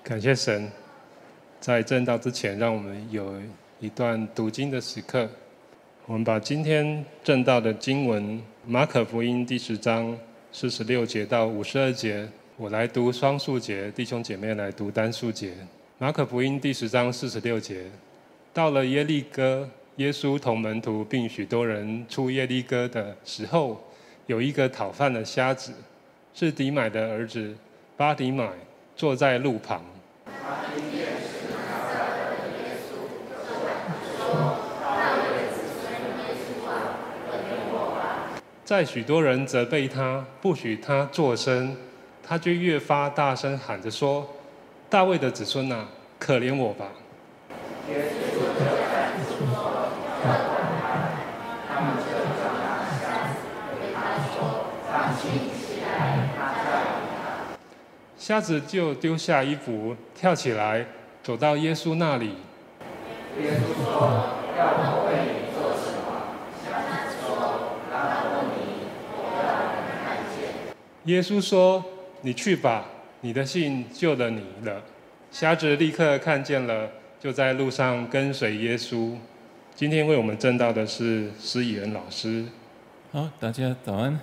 感谢神，在正道之前，让我们有一段读经的时刻。我们把今天正道的经文马可福音第10章46节到52节，我来读双数节，弟兄姐妹来读单数节。马可福音第10章46节，到了耶利哥，耶稣同门徒并许多人出耶利哥的时候，有一个讨饭的瞎子，是底买的儿子巴底买，坐在路旁。在许多人责备他，不许他作声，他就越发大声喊着说：“大卫的子孙啊，可怜我吧！”瞎子就丢下衣服，跳起来，走到耶稣那里。耶稣说：“要我为你做什么？”瞎子说：“拉波尼，我要能看见。”耶稣说：“你去吧，你的信救了你了。”瞎子立刻看见了，就在路上跟随耶稣。今天为我们证道的是施以恩老师。 好，大家早安。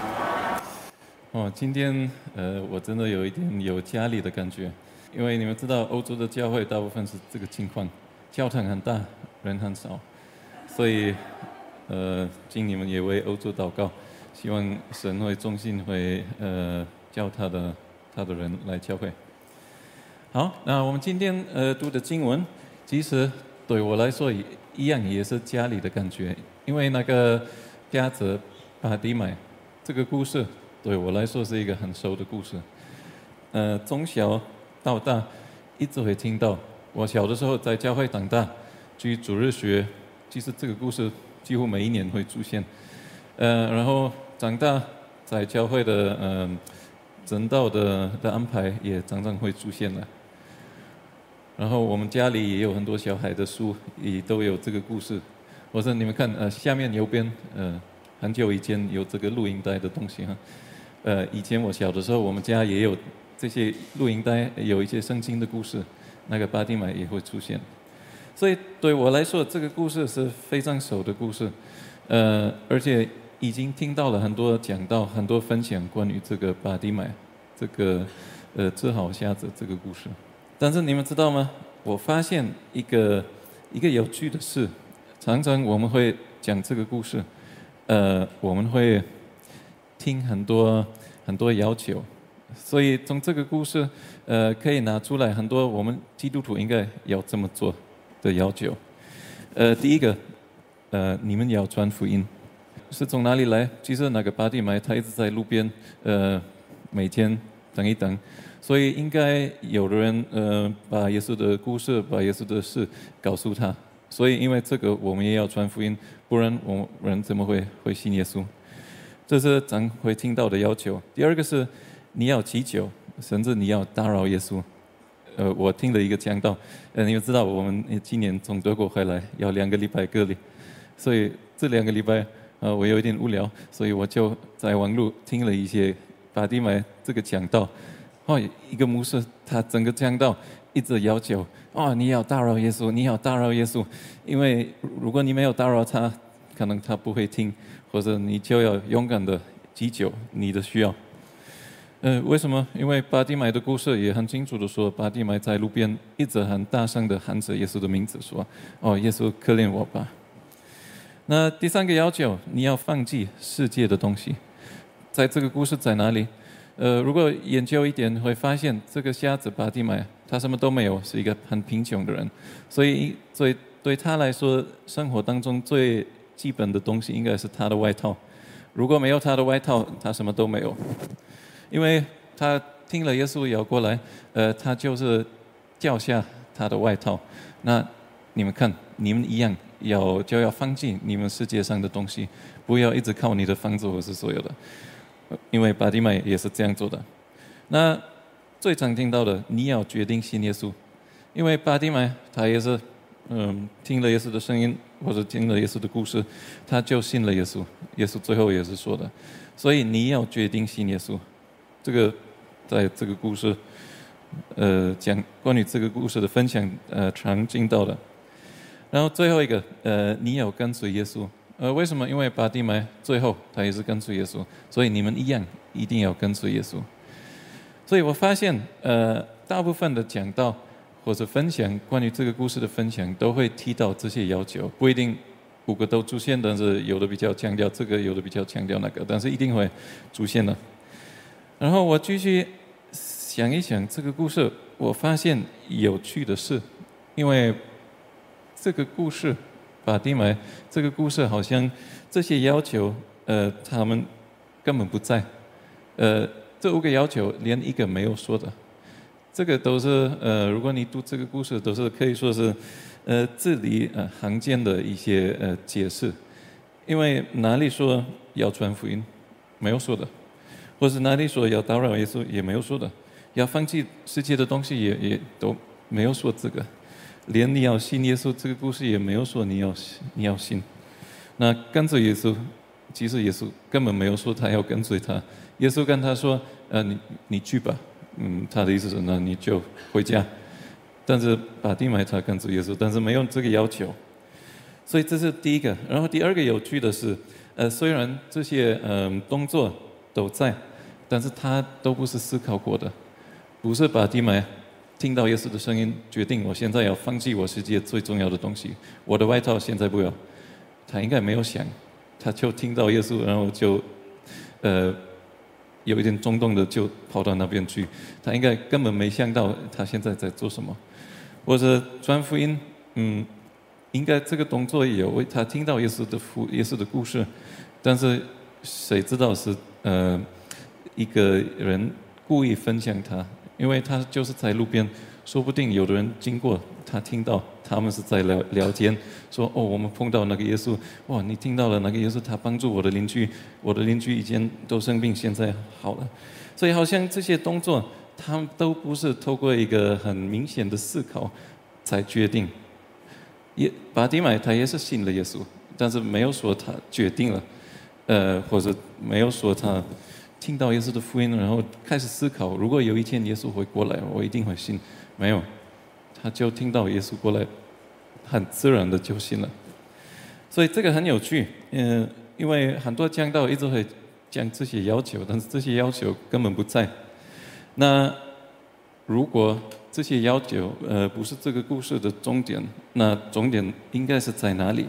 今天我真的有一点有家里的感觉，因为你们知道欧洲的教会大部分是这个情况，教堂很大，人很少，所以请你们也为欧洲祷告，希望神会中心会叫他的人来教会。好，那我们今天读的经文，其实对我来说一样也是家里的感觉，因为那个瞎子巴底买这个故事对我来说是一个很熟的故事。从小到大一直会听到。我小的时候在教会长大，去主日学，其实这个故事几乎每一年会出现。然后长大在教会的正道的安排也常常会出现了。然后我们家里也有很多小孩的书，也都有这个故事。或者你们看下面右边很久以前有这个录音带的东西哈。以前我小的时候，我们家也有这些录音带，有一些圣经的故事，那个巴底买也会出现。所以对我来说，这个故事是非常熟的故事，而且已经听到了很多讲到、很多分享关于这个巴底买，这个治好瞎子这个故事。但是你们知道吗？我发现一个有趣的事，常常我们会讲这个故事，我们会听很多要求，所以从这个故事可以拿出来很多我们基督徒应该要这么做的要求。第一个，你们要传福音，是从哪里来？其实那个巴底买他一直在路边，每天等一等，所以应该有的人把耶稣的故事、把耶稣的事告诉他。所以因为这个，我们也要传福音，不然我们怎么会信耶稣？这是常会听到的要求。第二个是你要祈求，甚至你要打扰耶稣。我听了一个讲道，你们知道我们今年从德国回来要2个礼拜隔离，所以这2个礼拜我有一点无聊，所以我就在网络听了一些巴底买这个讲道。一个牧师他整个讲道一直要求你要打扰耶稣，你要打扰耶稣，因为如果你没有打扰他，可能他不会听，或者你就要勇敢的祈求你的需要。为什么？因为巴底买的故事也很清楚的说，巴底买在路边一直很大声的喊着耶稣的名字，说：“耶稣可怜我吧。”那第3个要求，你要放弃世界的东西。在这个故事在哪里？如果研究一点，会发现这个瞎子巴底买他什么都没有，是一个很贫穷的人，所以对他来说，生活当中最基本的东西应该是他的外套。如果没有他的外套，他什么都没有。因为他听了耶稣要过来，他就是掉下他的外套。那你们看，你们一样就要放弃你们世界上的东西，不要一直靠你的房子或是所有的。因为巴底买也是这样做的。那最常听到的，你要决定信耶稣，因为巴底买他也是听了耶稣的声音，或者听了耶稣的故事，他就信了耶稣。耶稣最后也是说的，所以你要决定信耶稣。这个在这个故事讲关于这个故事的分享，常听到的。然后最后一个，你要跟随耶稣。为什么？因为巴蒂买最后他也是跟随耶稣，所以你们一样一定要跟随耶稣。所以我发现，大部分的讲道或者分享关于这个故事的分享，都会提到这些要求，不一定5个都出现，但是有的比较强调这个，有的比较强调那个，但是一定会出现的。然后我继续想一想这个故事，我发现有趣的是，因为这个故事，巴蒂买这个故事好像这些要求，他们根本不在，这5个要求连一个没有说的，这个都是如果你读这个故事，都是可以说是字里行间的一些解释，因为哪里说要传福音，没有说的，或是哪里说要打扰耶稣，也没有说的，要放弃世界的东西也都没有说这个。连你要信耶稣这个故事也没有说你要信，那跟随耶稣，其实耶稣根本没有说他要跟随他，耶稣跟他说，你去吧，他的意思是那你就回家，但是巴蒂买他跟随耶稣，但是没有这个要求，所以这是第一个。然后第二个有趣的是，虽然这些动作都在，但是他都不是思考过的，不是巴蒂买听到耶稣的声音，决定我现在要放弃我世界最重要的东西，我的外套现在不要。他应该没有想，他就听到耶稣，然后就，有一点冲动的就跑到那边去。他应该根本没想到他现在在做什么，或者传福音，应该这个动作也有，他听到耶稣的故事，但是谁知道是一个人故意分享他。因为他就是在路边，说不定有的人经过，他听到他们是在聊天，说我们碰到那个耶稣，哇，你听到了那个耶稣，他帮助我的邻居以前都生病，现在好了，所以好像这些动作，他们都不是透过一个很明显的思考才决定。巴蒂买他也是信了耶稣，但是没有说他决定了，或者没有说他听到耶稣的福音，然后开始思考，如果有一天耶稣会过来，我一定会信。没有，他就听到耶稣过来，很自然的就信了。所以这个很有趣，因为很多讲道一直会讲这些要求，但是这些要求根本不在。那如果这些要求不是这个故事的重点，那重点应该是在哪里？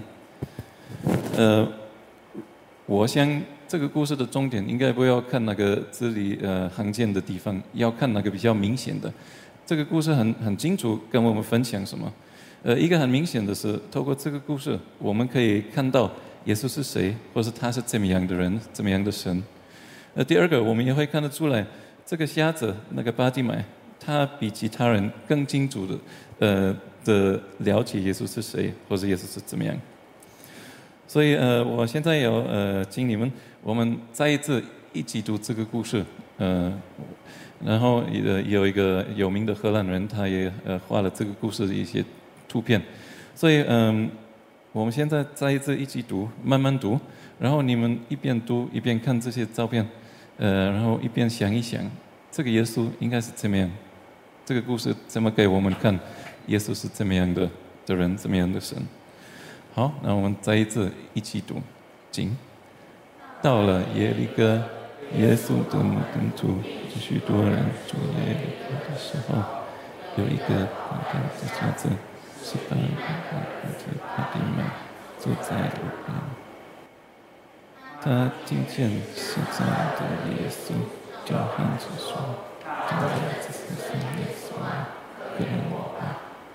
我想这个故事的重点应该不要看那个字里行间的地方，要看那个比较明显的。这个故事很清楚跟我们分享什么。一个很明显的是，透过这个故事，我们可以看到耶稣是谁，或是他是怎么样的人，怎么样的神。第二个，我们也会看得出来，这个瞎子那个巴蒂买，他比其他人更清楚的了解耶稣是谁，或者耶稣是怎么样。所以我现在有请你们，我们再一次一起读这个故事，然后有一个有名的荷兰人，他也画了这个故事的一些图片，所以我们现在再一次一起读，慢慢读，然后你们一边读一边看这些照片，然后一边想一想，这个耶稣应该是怎么样，这个故事怎么给我们看，耶稣是怎么样的人，怎么样的神。好，那我们再一次一起读经。到了耶利哥，耶稣的门徒许多人住耶利哥的时候，有一个瞎子18岁的巴蒂买坐在路边。他听见是这样的耶稣，就喊着说：“这孩子是耶稣，可怜我吧。”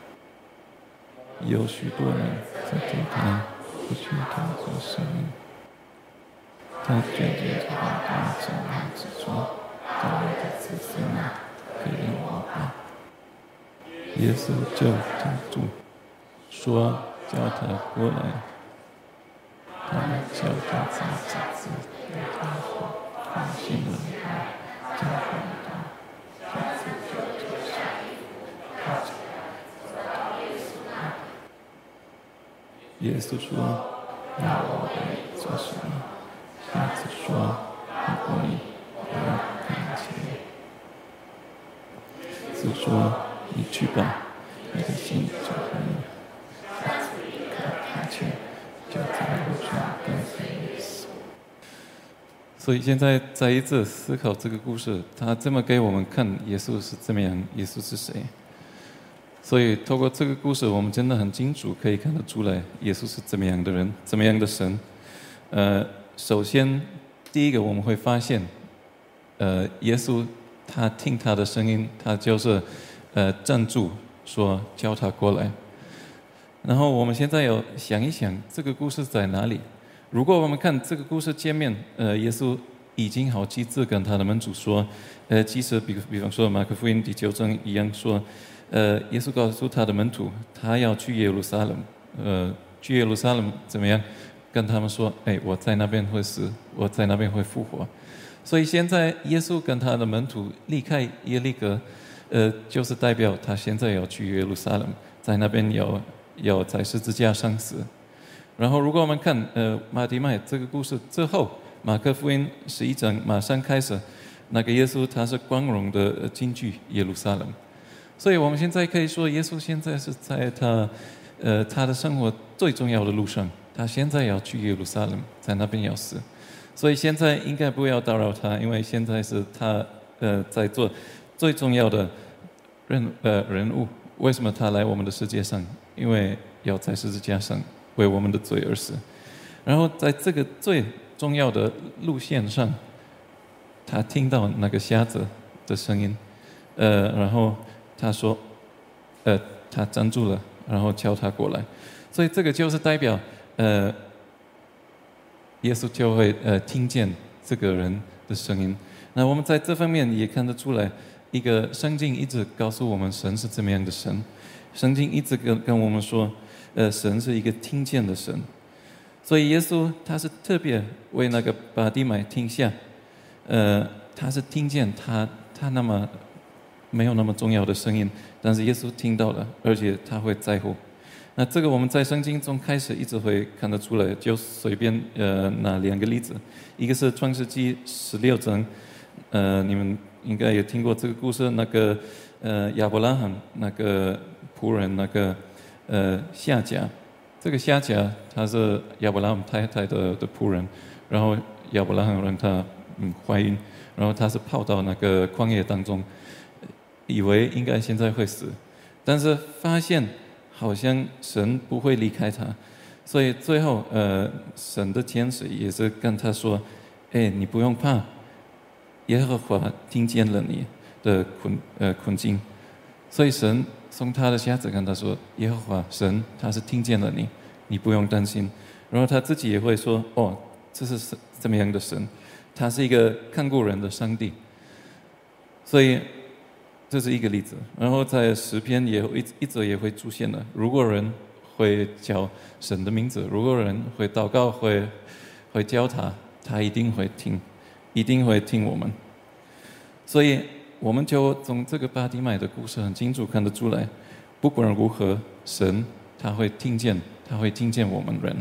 有许多人在对他不去听这声音，他决定就把他这样子说：“大卫的子孙啊，可怜我吧。”耶稣就停住，说：“叫他过来。”他们叫他自己子，对他说：“放心了吧，叫他的孩子就是他。”耶稣说：“那我该做什么？”瞎子说：“如果你不要看见。”主说：“你去吧，你的心就好了。”所以现在再一次思考这个故事，他这么给我们看耶稣是怎么样，耶稣是谁。所以透过这个故事，我们真的很清楚可以看得出来，耶稣是怎么样的人，怎么样的神。首先第一个我们会发现，耶稣他听他的声音，他就是站住说叫他过来。然后我们现在要想一想，这个故事在哪里？如果我们看这个故事前面，耶稣已经好几次跟他的门徒说，其实比方说马可福音第9章一样说，耶稣告诉他的门徒，他要去耶路撒冷，去耶路撒冷怎么样？跟他们说，我在那边会死，我在那边会复活。所以现在耶稣跟他的门徒离开耶利哥，就是代表他现在要去耶路撒冷，在那边要在十字架上死。然后如果我们看马底麦这个故事之后，马可福音11章马上开始，那个耶稣他是光荣的进去耶路撒冷。所以我们现在可以说，耶稣现在是在他的生活最重要的路上，他现在要去耶路撒冷，在那边要死。所以现在应该不要打扰他，因为现在是他在做最重要的人物。为什么他来我们的世界上？因为要在十字架上为我们的罪而死。然后在这个最重要的路线上，他听到那个瞎子的声音，然后他说，他站住了，然后叫他过来。所以这个就是代表，耶稣就会听见这个人的声音。那我们在这方面也看得出来，一个圣经一直告诉我们神是怎么样的神。圣经一直跟我们说，神是一个听见的神。所以耶稣他是特别为那个巴底买听下，他是听见他那么没有那么重要的声音，但是耶稣听到了，而且他会在乎。那这个我们在圣经中开始一直会看得出来，就随便拿2个例子，一个是创世纪16章，你们应该也听过这个故事，那个亚伯拉罕那个仆人那个夏甲。这个夏甲他是亚伯拉罕太太的仆人，然后亚伯拉罕让她怀孕，然后他是跑到那个旷野当中，以为应该现在会死，但是发现好像神不会离开他，所以最后神的天使也是跟他说，你不用怕，耶和华听见了你的困境。所以神送他的瞎子跟他说，耶和华神他是听见了你，你不用担心。然后他自己也会说，这是怎么样的神？他是一个看顾人的上帝。所以这是一个例子。然后在诗篇也一直也会出现的，如果人会叫神的名字，如果人会祷告，会叫他一定会听，一定会听我们。所以我们就从这个巴底买的故事很清楚看得出来，不管如何，神他会听见我们人。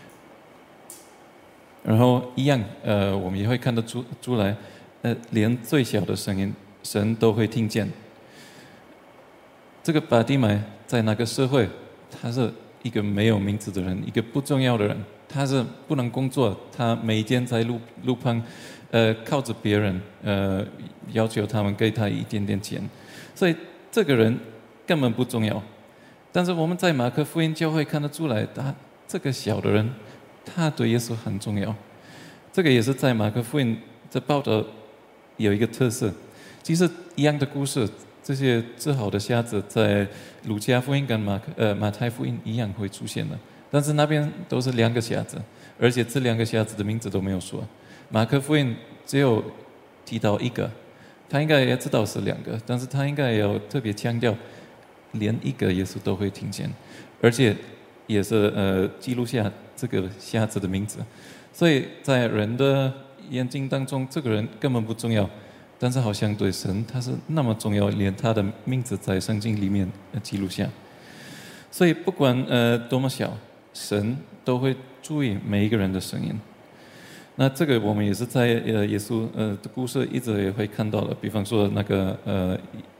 然后一样，我们也会看得出来，连最小的声音，神都会听见。这个巴底买在那个社会，他是一个没有名字的人，一个不重要的人，他是不能工作，他每天在路旁，靠着别人，要求他们给他一点点钱，所以这个人根本不重要。但是我们在马可福音就会看得出来，他这个小的人，他对耶稣很重要。这个也是在马可福音这报道有一个特色。其实一样的故事，这些治好的瞎子在路加福音跟马太福音一样会出现的，但是那边都是2个瞎子，而且这2个瞎子的名字都没有说。马可福音只有提到1个，他应该也知道是2个，但是他应该也要特别强调，连1个耶稣都会听见，而且也是记录下这个瞎子的名字。所以在人的眼睛当中，这个人根本不重要，但是好像对神他是那么重要，连他的名字在圣经里面记录下。所以不管多么小，神都会注意每一个人的声音。那这个我们也是在耶稣的故事一直也会看到的，比方说那个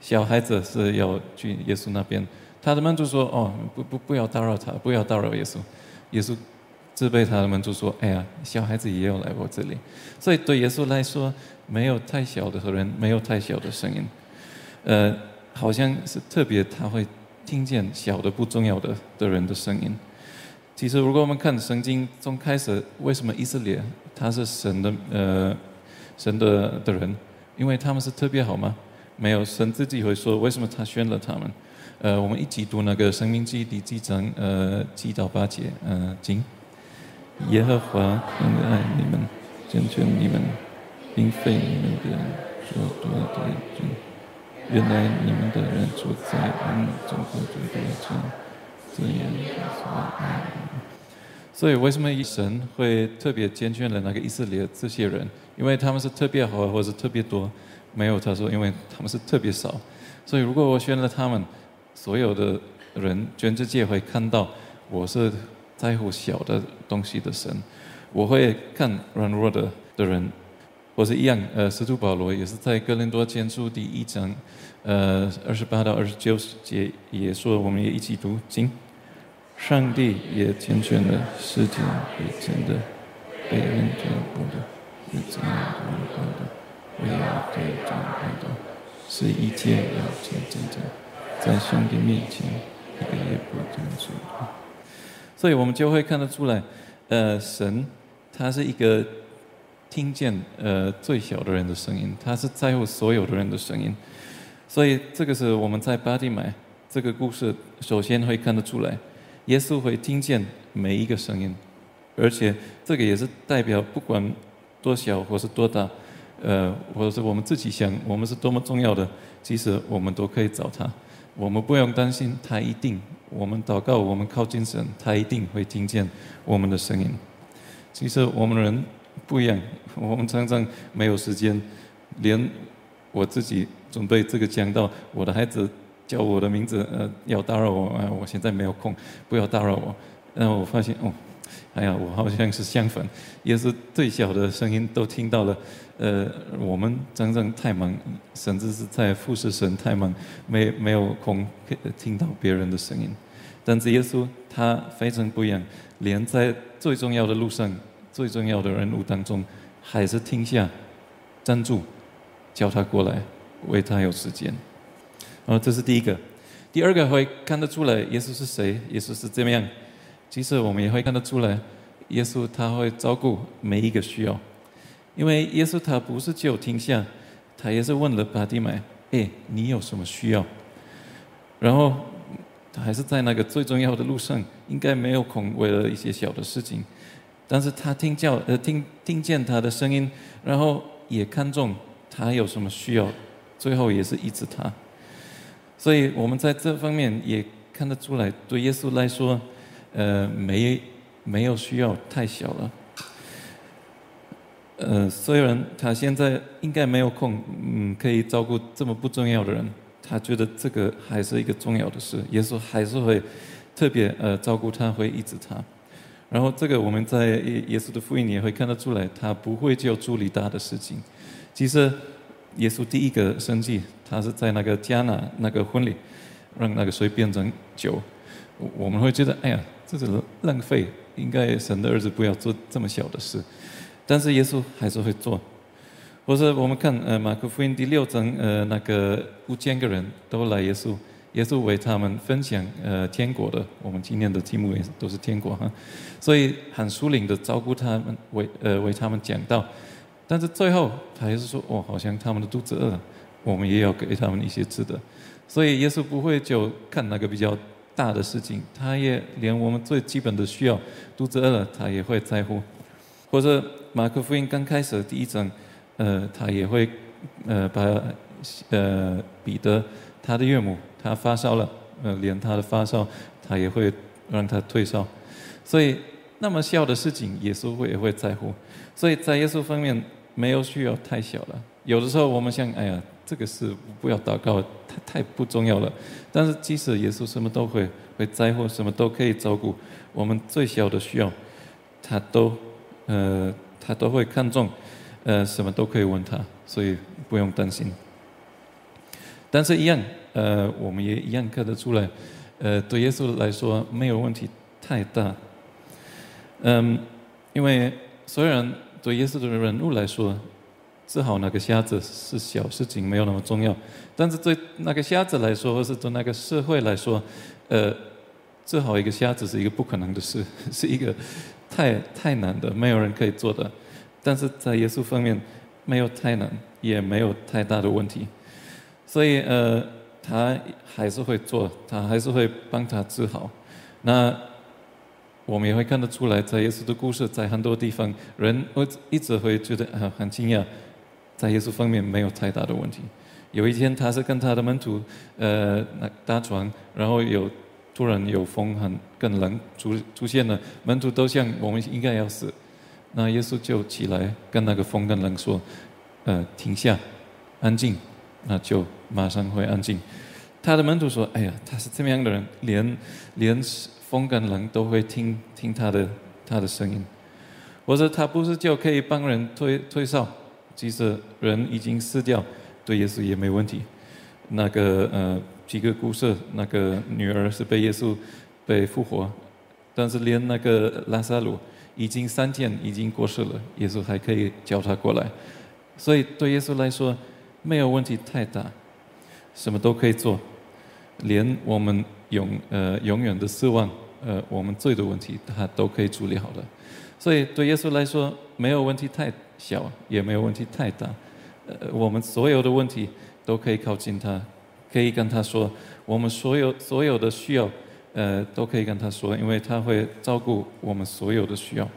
小孩子是要去耶稣那边，他的门徒说：“哦，不要打扰他，不要打扰耶稣。”耶稣责备他的门徒说：“哎呀，小孩子也要来我这里。”所以对耶稣来说，没有太小的人，没有太小的声音。好像是特别他会听见小的不重要的人的声音。其实如果我们看圣经从开始，为什么以色列他是神的人？因为他们是特别好吗？没有，神自己会说为什么他选了他们。我们一起读那个申命记第几章7到8节，经。耶和华恩爱你们，成全你们，并非你们的所多的人。原来你们的人住在我们中国中的这样所以为什么神会特别拣选了那个以色列这些人？因为他们是特别好，或者是特别多？没有，他说，因为他们是特别少。所以如果我选了他们，所有的人全世界会看到我是在乎小的东西的神，我会看软弱的人。或是一样，使徒保罗也是在哥林多前书第1章，28到29节也说，我们也一起读经。上帝也拣选了世界被真的、被人挑拨的、被真的、为要对正道的，使一切要见证的，在上帝面前一个也不能错。所以我们就会看得出来，神他是一个听见最小的人的声音，他是在乎所有的人的声音。所以这个是我们在巴蒂买这个故事首先会看得出来，耶稣会听见每一个声音，而且这个也是代表不管多小或是多大，或者是我们自己想我们是多么重要的，其实我们都可以找他，我们不用担心他一定，我们祷告我们靠近神，他一定会听见我们的声音。其实我们人不一样，我们常常没有时间，连我自己准备这个讲道，我的孩子叫我的名字，要打扰我，我现在没有空，不要打扰我。然后我发现，哎呀，我好像是相反，也是最小的声音都听到了。我们常常太忙，甚至是在服侍神太忙，没有空听到别人的声音。但是耶稣他非常不一样，连在最重要的路上，最重要的人物当中，还是停下，站住，叫他过来，为他有时间。这是第一个。第二个会看得出来耶稣是谁，耶稣是怎么样。其实我们也会看得出来，耶稣他会照顾每一个需要。因为耶稣他不是就停下，他也是问了巴蒂买，你有什么需要？然后他还是在那个最重要的路上，应该没有空为了一些小的事情。但是他听见他的声音，然后也看中他有什么需要，最后也是医治他。所以我们在这方面也看得出来，对耶稣来说，没有需要太小了。虽然他现在应该没有空，可以照顾这么不重要的人，他觉得这个还是一个重要的事，耶稣还是会特别照顾他，会医治他。然后这个我们在耶稣的福音也会看得出来，他不会就处理大的事情。其实耶稣第一个神迹，他是在那个迦拿那个婚礼，让那个水变成酒。我们会觉得，哎呀，这是浪费，应该神的儿子不要做这么小的事。但是耶稣还是会做。或者我们看马可福音第6章，那个5000个人都来耶稣。耶稣为他们分享天国的，我们今天的题目也都是天国哈，所以很属灵的照顾他们，为他们讲道。但是最后他还是说，好像他们的肚子饿了，我们也要给他们一些吃的。所以耶稣不会就看那个比较大的事情，他也连我们最基本的需要，肚子饿了他也会在乎。或者马可福音刚开始第1章，他也会把彼得他的岳母他发烧了，连他的发烧他也会让他退烧。所以那么小的事情耶稣也会在乎。所以在耶稣方面没有需要太小了。有的时候我们想，哎呀，这个事不要祷告，太不重要了。但是即使耶稣什么都会在乎，什么都可以照顾，我们最小的需要他都会看重，什么都可以问他，所以不用担心。 但是一样，我们也一样看得出来，对耶稣来说没有问题太大。因为虽然对耶稣的人物来说，治好那个瞎子是小事情，没有那么重要，但是对那个瞎子来说，或是对那个社会来说，治好一个瞎子是一个不可能的事，是一个太难的，没有人可以做的。但是在耶稣方面，没有太难，也没有太大的问题，所以他还是会做，他还是会帮他治好。那我们也会看得出来，在耶稣的故事，在很多地方，人会一直会觉得很惊讶，在耶稣方面没有太大的问题。有一天，他是跟他的门徒搭船，然后突然有风更冷出现了，门徒都想我们应该要死，那耶稣就起来跟那个风跟冷说，停下，安静，那就马上会安静。他的门徒说，哎呀，他是这么样的人，连风跟冷都会听他的声音，或者他不是就可以帮人退烧，即使人已经死掉，对耶稣也没问题。那个几个故事，那个女儿是被耶稣被复活，但是连那个拉撒路已经3天已经过世了，耶稣还可以叫他过来。所以对耶稣来说没有问题太大，什么都可以做，连我们永远的失望，我们罪的问题他都可以处理好的。所以对耶稣来说没有问题太小，也没有问题太大。我们所有的问题都可以靠近他，可以跟他说，我们所有的需要都可以跟他说，因为他会照顾我们所有的需要。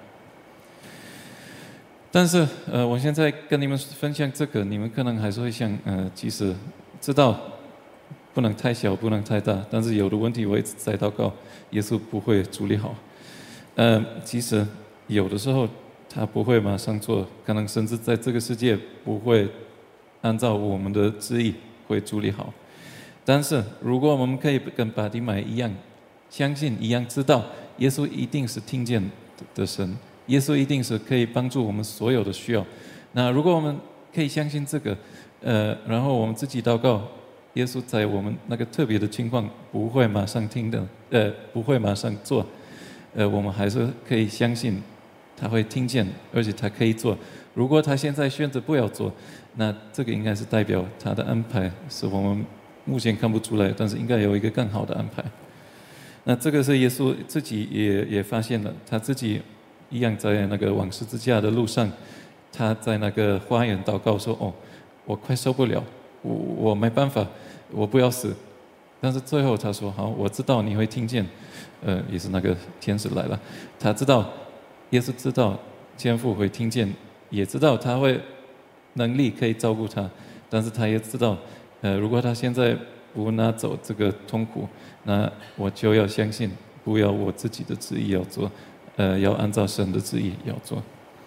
但是我现在跟你们分享这个，你们可能还是会想，即使知道不能太小，不能太大，但是有的问题我一直在祷告，耶稣不会处理好。其实有的时候他不会马上做，可能甚至在这个世界不会按照我们的旨意会处理好。但是如果我们可以跟巴底买一样相信，一样知道耶稣一定是听见的神，耶稣一定是可以帮助我们所有的需要。那如果我们可以相信这个，然后我们自己祷告，耶稣在我们那个特别的情况不会马上听的，不会马上做，我们还是可以相信他会听见，而且他可以做。如果他现在选择不要做，那这个应该是代表他的安排是我们目前看不出来，但是应该有一个更好的安排。那这个是耶稣自己也发现了，他自己一样在那个往十字架的路上，他在那个花园祷告说，我快受不了，我没办法，我不要死。但是最后他说，好，我知道你会听见，也是那个天使来了，他知道，耶稣知道天父会听见，也知道他会能力可以照顾他，但是他也知道，如果他现在不拿走这个痛苦，那我就要相信，不要我自己的旨意要做，要按照神的旨意要做。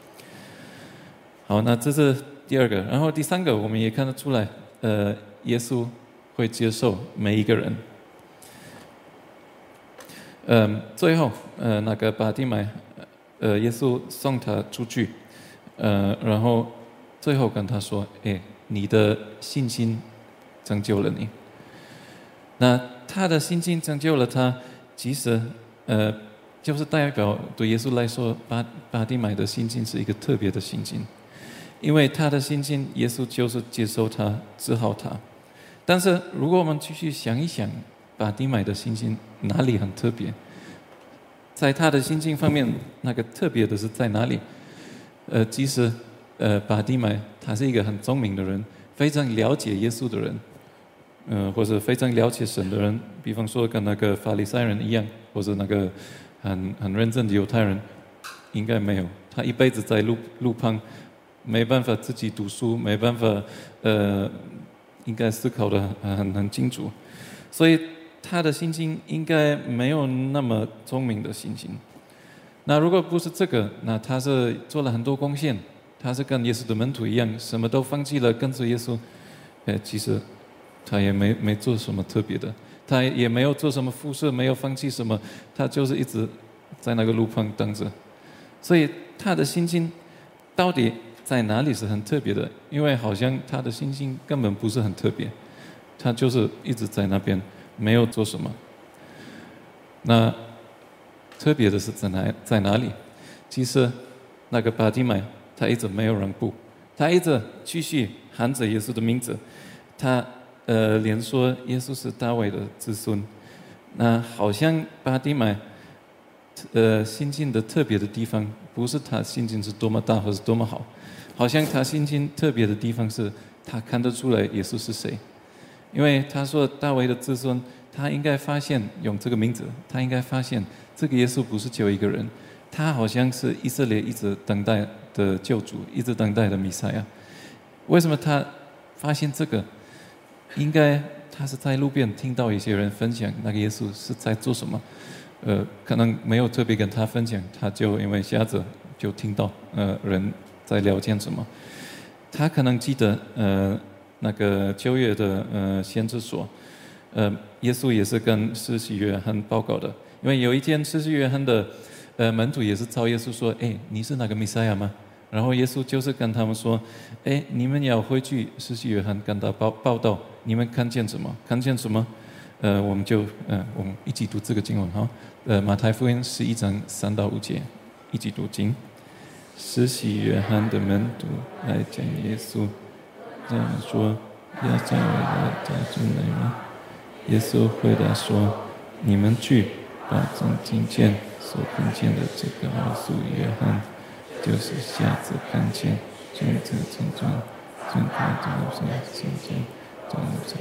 好，那这是第二个。然后第三个，我们也看得出来，耶稣会接受每一个人。最后，那个巴底买，耶稣送他出去，然后最后跟他说，你的信心拯救了你。那他的信心拯救了他，其实就是代表对耶稣来说，巴底买的信心是一个特别的信心，因为他的信心，耶稣就是接受他，治好他。但是如果我们继续想一想，巴底买的信心哪里很特别？在他的信心方面，那个特别的是在哪里？其实巴底买他是一个很聪明的人，非常了解耶稣的人，或者非常了解神的人，比方说跟那个法利赛人一样，或者那个很认真的犹太人，应该没有。他一辈子在路旁，没办法自己读书，没办法应该思考的很清楚，所以他的信心应该没有那么聪明的信心。那如果不是这个，那他是做了很多贡献，他是跟耶稣的门徒一样，什么都放弃了跟着耶稣。其实他也没做什么特别的，他也没有做什么服事，没有放弃什么，他就是一直在那个路旁等着。所以他的信心到底在哪里是很特别的？因为好像他的信心根本不是很特别， 他就是一直在那边，没有做什么。那特别的是在哪里？其实那个巴蒂买他一直没有让步，他一直继续喊着耶稣的名字，他连说耶稣是大卫的子孙。那好像巴蒂买心境的特别的地方，不是他心境是多么大或是多么好，好像他心境特别的地方是他看得出来耶稣是谁。因为他说大卫的子孙，他应该发现用这个名字，他应该发现这个耶稣不是只有一个人，他好像是以色列一直等待的救主，一直等待的弥赛亚。为什么他发现这个？应该他是在路边听到一些人分享那个耶稣是在做什么，可能没有特别跟他分享，他就因为瞎子就听到人在聊天什么。他可能记得那个旧约的先知说，耶稣也是跟施洗约翰报告的，因为有一天施洗约翰的门徒也是找耶稣说，你是那个弥赛亚吗？然后耶稣就是跟他们说，你们要回去施洗约翰跟他报道，你们看见什么？看见什么？我们一起读这个经文哈。马太福音11章3到5节，一起读经。施洗约翰的门徒来见耶稣，这样说：要在我的家中来吗？耶稣回答说：你们去，把从今天所看见的这个告诉约翰，就是瞎子看见，见者成传，见他这个是圣经，这样成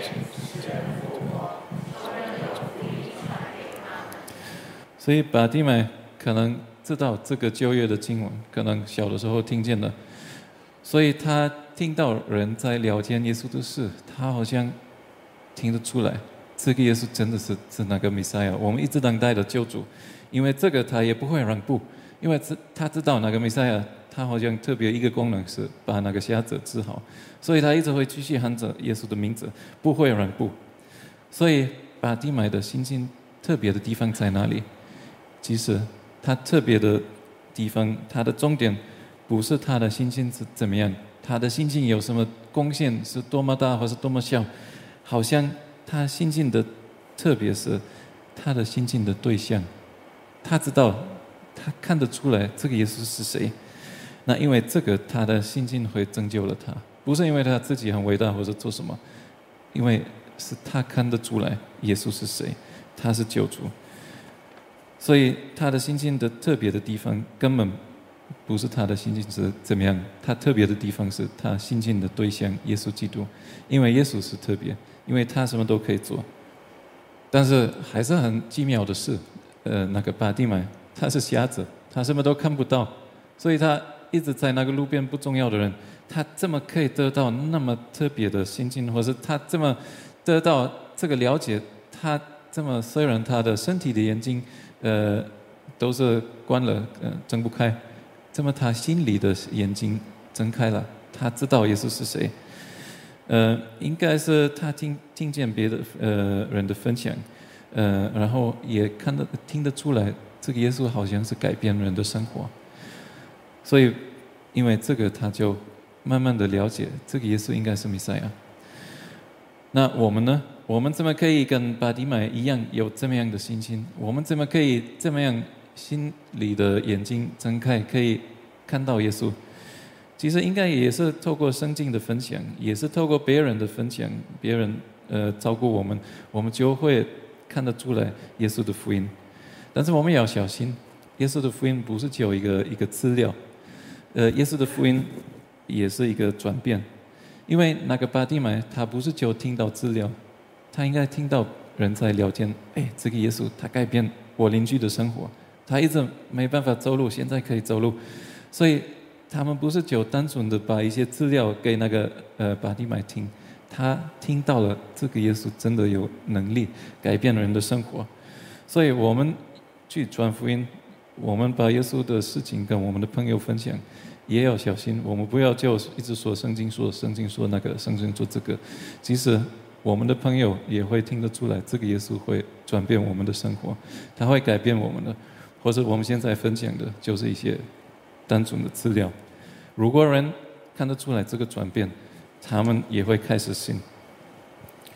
所以巴蒂买可能知道这个旧约的经文，可能小的时候听见的，所以他听到人在聊天耶稣的事，他好像听得出来，这个耶稣真的是那个弥赛亚，我们一直等待的救主。因为这个他也不会让步，因为他知道那个弥赛亚，他好像特别一个功能是把那个瞎子治好，所以他一直会继续喊着耶稣的名字，不会让步。所以巴蒂买的心境特别的地方在哪里？其实他特别的地方，他的重点不是他的心境是怎么样，他的心境有什么贡献是多么大或是多么小，好像他心境的特别是他的心境的对象，他知道，他看得出来这个耶稣是谁。那因为这个他的心境会拯救了他，不是因为他自己很伟大或者做什么，因为是他看得出来耶稣是谁，他是救主。所以他的心境的特别的地方根本不是他的心境是怎么样，他特别的地方是他心境的对象耶稣基督。因为耶稣是特别，因为他什么都可以做。但是还是很奇妙的是，那个巴蒂买他是瞎子，他什么都看不到，所以他一直在那个路边不重要的人，他这么可以得到那么特别的心境，或是他这么得到这个了解，他这么虽然他的身体的眼睛都是关了，睁不开，这么他心里的眼睛睁开了，他知道耶稣是谁。应该是他听见别的人的分享，然后也听得出来，这个耶稣好像是改变人的生活。所以因为这个，他就慢慢的了解，这个耶稣应该是弥赛亚。那我们呢？我们怎么可以跟巴蒂买一样有这么样的心情？我们怎么可以这么样心里的眼睛睁开，可以看到耶稣？其实应该也是透过圣经的分享，也是透过别人的分享，别人照顾我们，我们就会看得出来耶稣的福音。但是我们也要小心，耶稣的福音不是只有一个资料，耶稣的福音也是一个转变。因为那个巴蒂买他不是只有听到资料，他应该听到人在聊天，这个耶稣他改变我邻居的生活，他一直没办法走路，现在可以走路。所以他们不是就单纯的把一些资料给那个巴蒂买听，他听到了这个耶稣真的有能力改变人的生活。所以我们去传福音，我们把耶稣的事情跟我们的朋友分享，也要小心，我们不要就一直说圣经说那个，圣经说这个。其实我们的朋友也会听得出来，这个耶稣会转变我们的生活，他会改变我们的。或者我们现在分享的就是一些单纯的资料。如果人看得出来这个转变，他们也会开始信。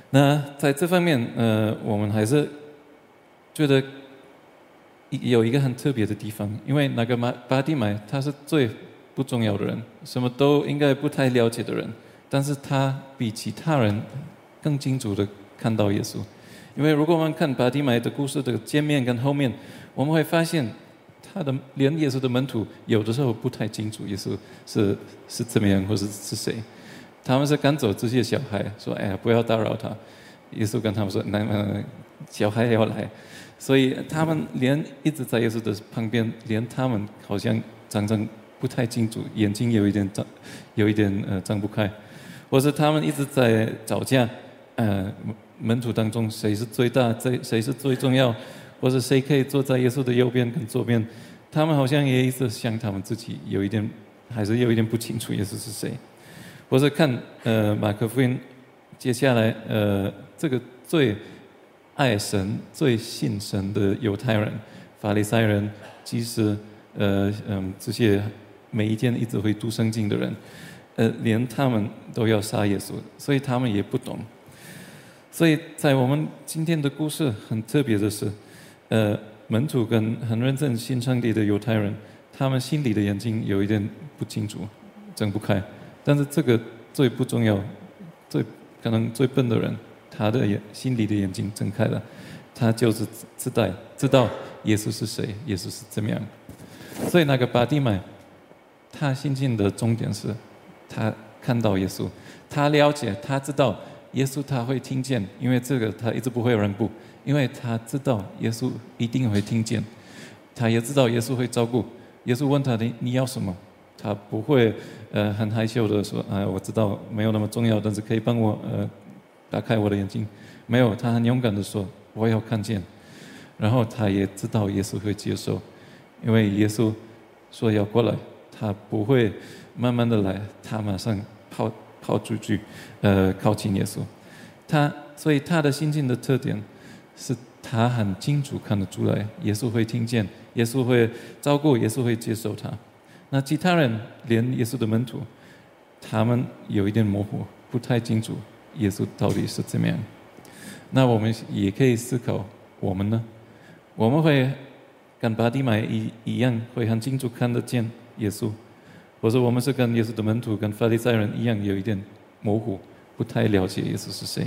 那在这方面，我们还是觉得有一个很特别的地方，因为那个巴蒂买他是最不重要的人，什么都应该不太了解的人，但是他比其他人更清楚的看到耶稣。因为如果我们看巴蒂买的故事的前面跟后面，我们会发现连耶稣的门徒有的时候不太清楚耶稣是怎么样，或是谁。他们是赶走这些小孩，说：“哎呀，不要打扰他。”耶稣跟他们说：“小孩要来。”所以他们一直在耶稣的旁边，连他们好像常常不太清楚，眼睛有一点张不开，或是他们一直在吵架。门徒当中谁是最大，谁是最重要，或者谁可以坐在耶稣的右边跟左边？他们好像也一直想他们自己还是有一点不清楚耶稣是谁。或者看马可福音，接下来这个最爱神、最信神的犹太人、法利赛人，其实这些每一天一直会读圣经的人，连他们都要杀耶稣，所以他们也不懂。所以在我们今天的故事很特别的是，门徒跟很认真信上帝的犹太人，他们心里的眼睛有一点不清楚，睁不开。但是这个最不重要、可能最笨的人，他的心里的眼睛睁开了，他就是知道耶稣是谁，耶稣是怎么样。所以那个巴蒂买，他心境的重点是，他看到耶稣，他了解，他知道耶稣他会听见，因为这个他一直不会让步，因为他知道耶稣一定会听见，他也知道耶稣会照顾。耶稣问他你要什么？他不会很害羞的说我知道没有那么重要，但是可以帮我打开我的眼睛。没有，他很勇敢的说我要看见。然后他也知道耶稣会接受，因为耶稣说要过来，他不会慢慢的来，他马上跑出去靠近耶稣。所以他的心境的特点是他很清楚看得出来耶稣会听见，耶稣会照顾，耶稣会接受他。那其他人，连耶稣的门徒，他们有一点模糊，不太清楚耶稣到底是怎么样。那我们也可以思考，我们呢？我们会跟巴蒂买一样，会很清楚看得见耶稣，或者我们是跟耶稣的门徒、跟法利赛人一样，有一点模糊，不太了解耶稣是谁。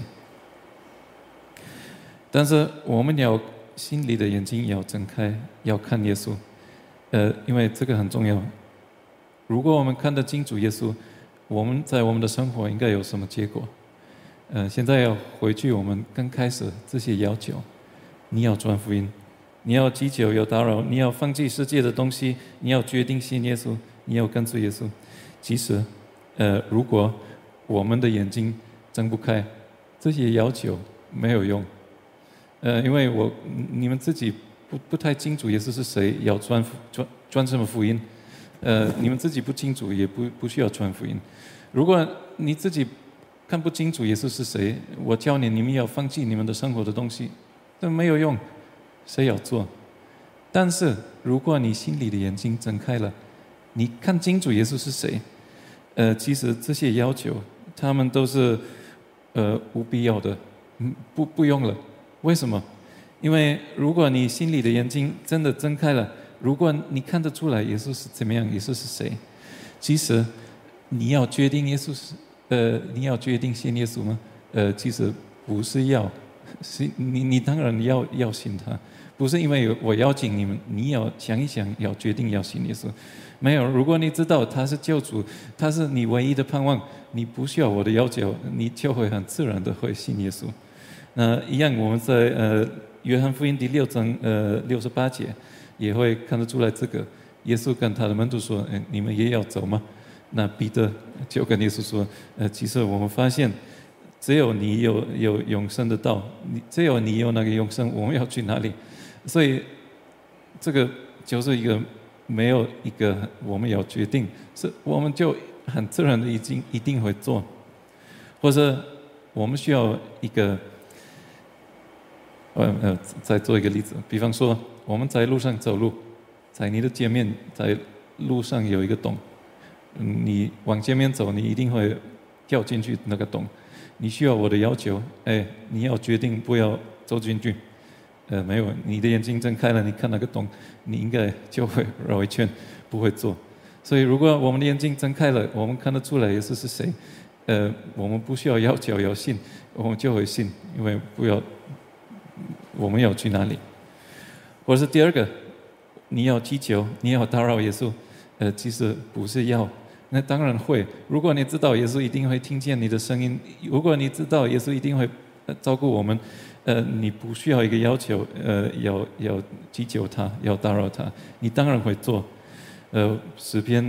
但是我们要心里的眼睛要睁开，要看耶稣，因为这个很重要。如果我们看得清楚耶稣，我们在我们的生活应该有什么结果？现在要回去我们刚开始这些要求，你要传福音，你要祈求，要打扰，你要放弃世界的东西，你要决定信耶稣，你要跟随耶稣。其实，如果我们的眼睛睁不开，这些要求没有用。因为你们自己不太清楚耶稣是谁，要传什么福音。你们自己不清楚，也不需要传福音。如果你自己看不清楚耶稣是谁，我教你们要放弃你们的生活的东西，这没有用，谁要做？但是如果你心里的眼睛睁开了，你看清楚耶稣是谁，其实这些要求他们都是无必要的，不用了。为什么？因为如果你心里的眼睛真的睁开了，如果你看得出来耶稣是怎么样，耶稣是谁，其实你要决定耶稣你要决定信耶稣吗？其实不是是你当然要信他，不是因为我邀请你们，你要想一想，要决定要信耶稣。没有，如果你知道他是救主，他是你唯一的盼望，你不需要我的要求，你就会很自然的会信耶稣。那一样，我们在约翰福音第6章68节也会看得出来这个。耶稣跟他的门徒说：“你们也要走吗？”那彼得就跟耶稣说：“其实我们发现，只有你有永生的道，只有你有那个永生，我们要去哪里？”所以这个就是没有一个我们要决定，是我们就很自然的一定会做，或者我们需要一个。再做一个例子，比方说我们在路上走路，在你的前面，在路上有一个洞，你往前面走，你一定会掉进去那个洞。 你需要我的要求，你要决定不要走进去。没有，你的眼睛睁开了，你看那个洞，你应该就会绕一圈，不会做。所以，如果我们的眼睛睁开了，我们看得出来耶稣是谁，我们不需要要求要信，我们就会信，因为我们要去哪里？或者是第二个，你要祈求，你要打扰耶稣，其实不是要，那当然会。如果你知道耶稣一定会听见你的声音，如果你知道耶稣一定会照顾我们，你不需要一个要求，要祈求他，要打扰他，你当然会做。诗篇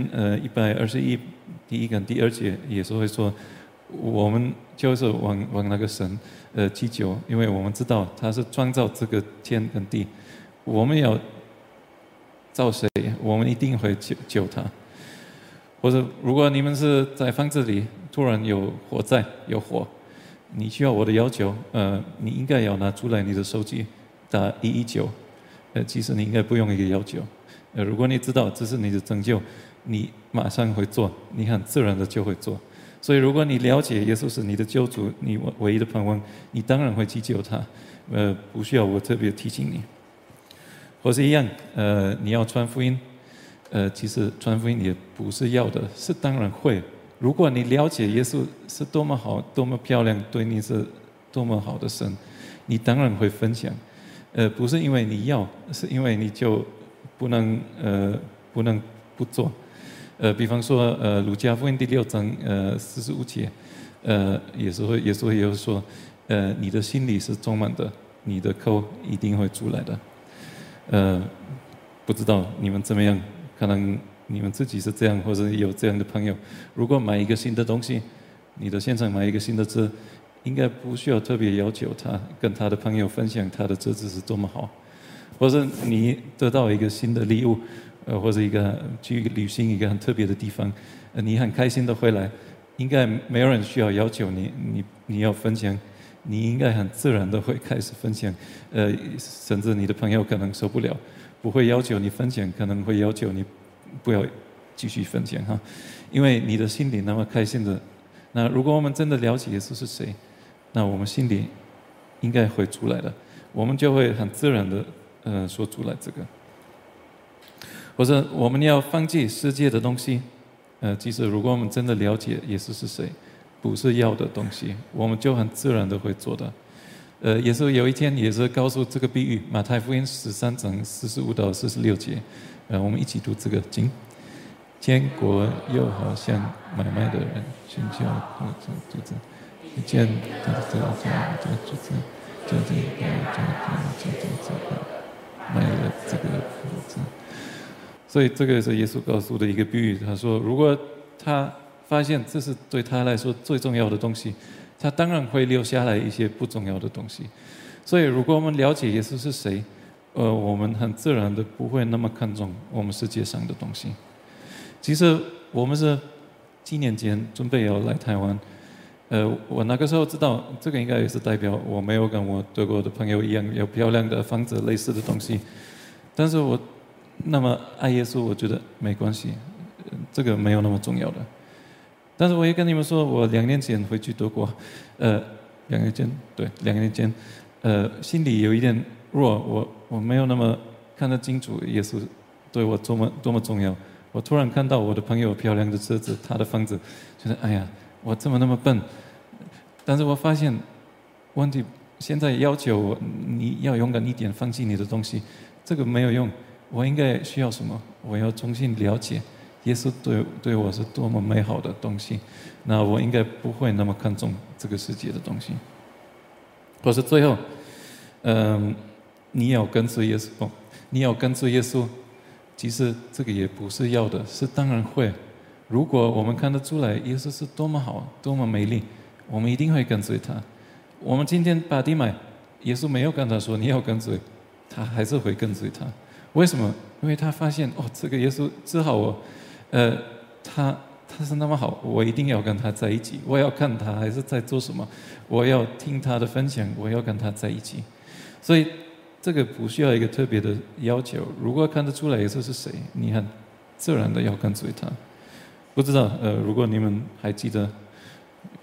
121第1跟第2节，耶稣会说，我们就是往那个神祈求，因为我们知道他是创造这个天跟地，我们要造谁，我们一定会救他。或者如果你们是在房子里突然有火，你需要我的要求，你应该要拿出来你的手机打119，其实你应该不用一个要求。如果你知道这是你的拯救，你马上会做，你很自然的就会做。所以如果你了解耶稣是你的救主，你唯一的盼望，你当然会去救他，不需要我特别提醒你。或是一样，你要传福音，其实传福音也不是要的，是当然会。如果你了解耶稣是多么好、多么漂亮，对你是多么好的神，你当然会分享。不是因为你要，是因为你就不能不做。比方说，路加福音第6章45节，耶稣也有说，你的心里是充满的，你的口一定会出来的。不知道你们怎么样？可能你们自己是这样，或者有这样的朋友。如果买一个新的东西，你的现场买一个新的车，应该不需要特别要求他跟他的朋友分享他的车子是多么好。或者你得到一个新的礼物，或者去旅行一个很特别的地方，你很开心的回来，应该没有人需要要求你要分享，你应该很自然的会开始分享，甚至你的朋友可能受不了，不会要求你分享，可能会要求你不要继续分享哈，因为你的心里那么开心的。那如果我们真的了解耶稣是谁，那我们心里应该会出来的，我们就会很自然的说出来这个。或者我们要放弃世界的东西，其实如果我们真的了解耶稣是谁，不是要的东西，我们就很自然的会做的。耶稣有一天也是告诉这个比喻，马太福音13章45到46节，我们一起读这个经。天国又好像买卖的人寻求主子，一见他的主子，就卖了这个主子。所以这个是耶稣告诉的一个比喻，他说如果他发现这是对他来说最重要的东西，他当然会留下来一些不重要的东西。所以如果我们了解耶稣是谁，我们很自然的不会那么看重我们世界上的东西。其实我们是几年前准备要来台湾，我那个时候知道这个应该也是代表我没有跟我德国的朋友一样有漂亮的房子类似的东西，但是我那么爱耶稣，我觉得没关系，这个没有那么重要的。但是我也跟你们说，我2年前回去德国，2年前，心里有一点弱，我没有那么看得清楚耶稣对我多么重要。我突然看到我的朋友漂亮的车子，他的房子，觉得哎呀，我怎么那么笨？但是我发现问题现在要求我，你要勇敢一点，放弃你的东西，这个没有用。我应该需要什么？我要重新了解耶稣对我是多么美好的东西，那我应该不会那么看重这个世界的东西。可是最后，你要跟随耶稣，其实这个也不是要的，是当然会。如果我们看得出来耶稣是多么好、多么美丽，我们一定会跟随他。我们今天把地买，耶稣没有跟他说你要跟随，他还是会跟随他。为什么？因为他发现这个耶稣治好我，他是那么好，我一定要跟他在一起。我要看他还是在做什么，我要听他的分享，我要跟他在一起。所以这个不需要一个特别的要求。如果看得出来耶稣是谁，你很自然的要跟随他。不知道如果你们还记得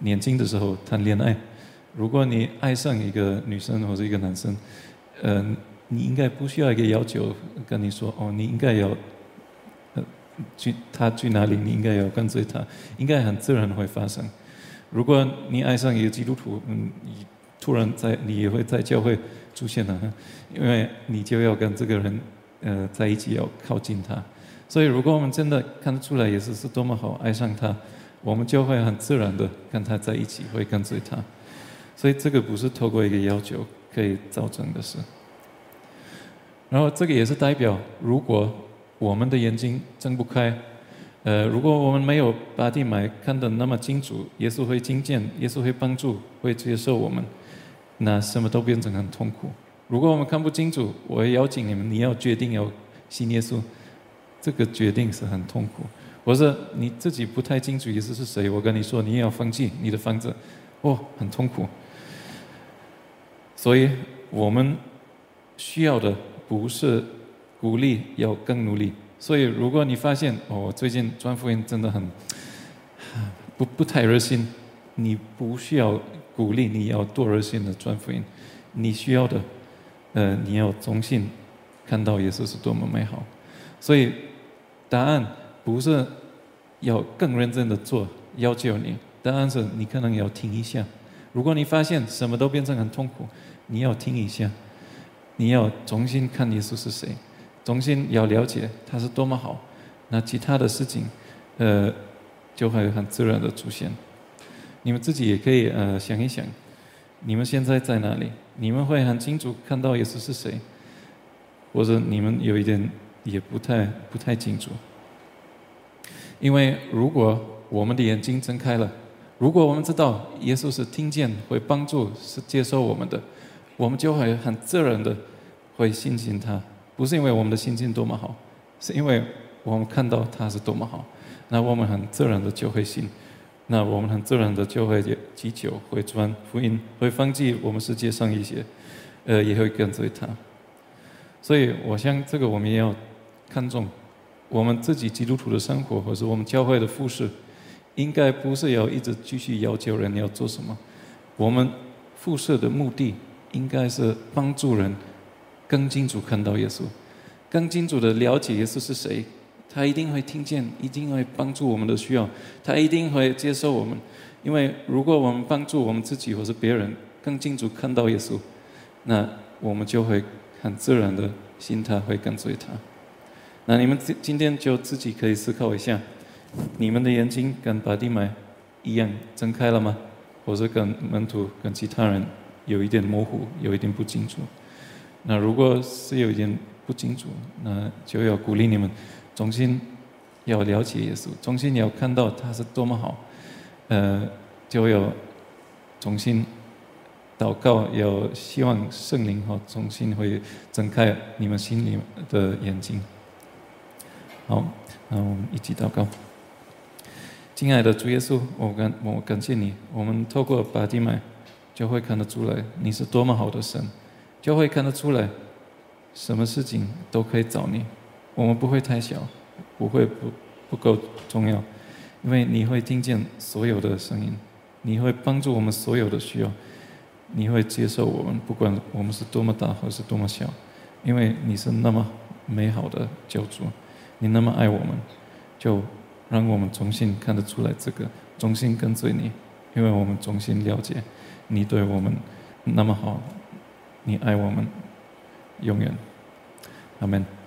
年轻的时候谈恋爱，如果你爱上一个女生或者一个男生，你应该不需要一个要求跟你说，你应该要，他去哪里，你应该要跟随他，应该很自然会发生。如果你爱上一个基督徒，你突然你也会在教会出现了，因为你就要跟这个人在一起，要靠近他。所以如果我们真的看得出来耶稣是多么好，爱上他，我们就会很自然的跟他在一起，会跟随他。所以这个不是透过一个要求可以造成的事。然后这个也是代表，如果我们的眼睛睁不开，如果我们没有把地买看得那么清楚，耶稣会听见，耶稣会帮助，会接受我们，那什么都变成很痛苦。如果我们看不清楚，我会邀请你们，你要决定要信耶稣，这个决定是很痛苦。或者你自己不太清楚耶稣是谁，我跟你说你也要放弃你的房子，很痛苦。所以我们需要的不是鼓励，要更努力。所以如果你发现最近传福音真的很不太热心，你不需要鼓励你要多热心的传福音，你需要的你要重新看到耶稣是多么美好。所以答案不是要更认真的做，要求你，答案是你可能要停一下。如果你发现什么都变成很痛苦，你要停一下，你要重新看耶稣是谁，重新要了解他是多么好，那其他的事情就会很自然的出现。你们自己也可以想一想，你们现在在哪里？你们会很清楚看到耶稣是谁，或者你们有一点也不太清楚。因为如果我们的眼睛睁开了，如果我们知道耶稣是听见，会帮助，是接受我们的，我们就会很自然的会信心他。不是因为我们的心情多么好，是因为我们看到他是多么好，那我们很自然的就会信，那我们很自然的就会祈求，会传福音，会放弃我们世界上一些，也会跟随他。所以我想这个我们也要看重，我们自己基督徒的生活，或是我们教会的服事，应该不是要一直继续要求人要做什么，我们服事的目的应该是帮助人更清楚看到耶稣，更清楚的了解耶稣是谁。他一定会听见，一定会帮助我们的需要，他一定会接受我们。因为如果我们帮助我们自己或是别人更清楚看到耶稣，那我们就会很自然的信他，会跟随他。那你们今天就自己可以思考一下，你们的眼睛跟巴蒂买一样睁开了吗？或者跟门徒跟其他人有一点模糊，有一点不清楚？那如果是有一点不清楚，那就要鼓励你们重新要了解耶稣，重新要看到他是多么好，就要重新祷告，要希望圣灵重新会睁开你们心里的眼睛。好，那我们一起祷告。亲爱的主耶稣，我感谢你，我们透过巴蒂买就会看得出来你是多么好的神，就会看得出来什么事情都可以找你，我们不会太小，不会不够重要，因为你会听见所有的声音，你会帮助我们所有的需要，你会接受我们，不管我们是多么大或是多么小，因为你是那么美好的救主，你那么爱我们，就让我们重新看得出来这个，重新跟随你，因为我们重新了解你对我们那么好，你爱我们永远。阿们。